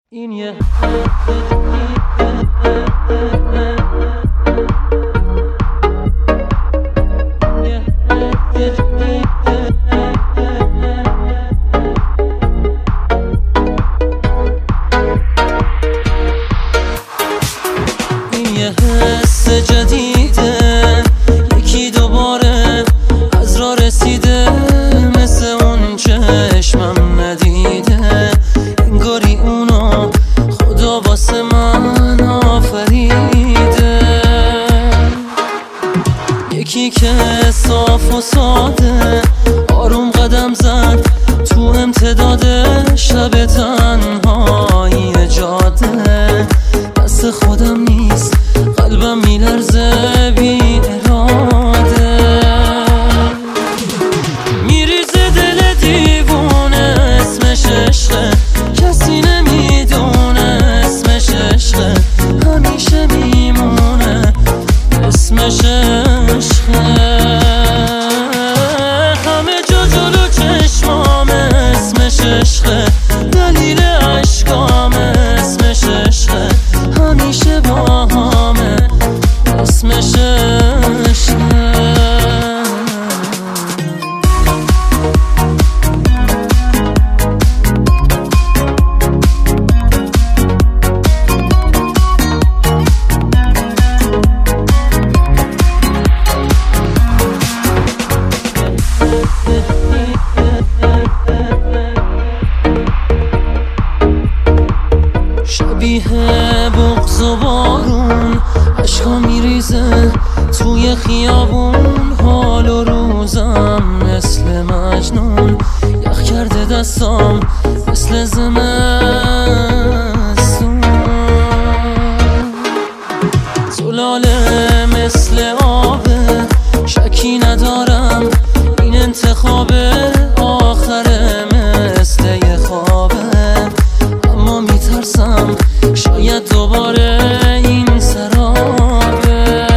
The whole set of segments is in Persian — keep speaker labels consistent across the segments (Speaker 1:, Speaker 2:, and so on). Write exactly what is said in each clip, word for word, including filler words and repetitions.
Speaker 1: این یه این یه حس جدیده، یکی دوباره از راه رسیده، مثل اون چشمم ندیده، انگاری اونو خدا واسه من آفریده. یکی که صاف و ساده آروم قدم زد تو امتداد شب تنهایی جاده، دست خودم نیست قلبم میلرزه بی اراده، میریزه دل دیوونه، اسمش عشقه کسی نمیدونه، اسمش عشقه همیشه میمونه، اسمش عشقه همه جا جلو چشمامه، اسمش عشقه دلیل عشقامه، اسمش عشقه همیشه با همه، اسمش عشقه. شبیه بغض و بارون عشقا میریزه توی خیابون، حال و روزم مثل مجنون، یخ کرده دستام مثل زمستون، زلاله مثل آبه شکی ندارم، این انتخاب آخره مثل یه خوابه، اما میترسم شاید دوباره این سرابه،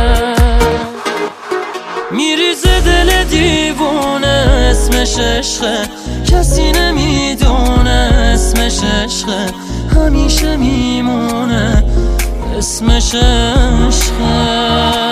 Speaker 1: میریزه دل دیوونه، اسمش عشقه کسی نمیدونه، اسمش عشقه همیشه میمونه، اسمش عشقه.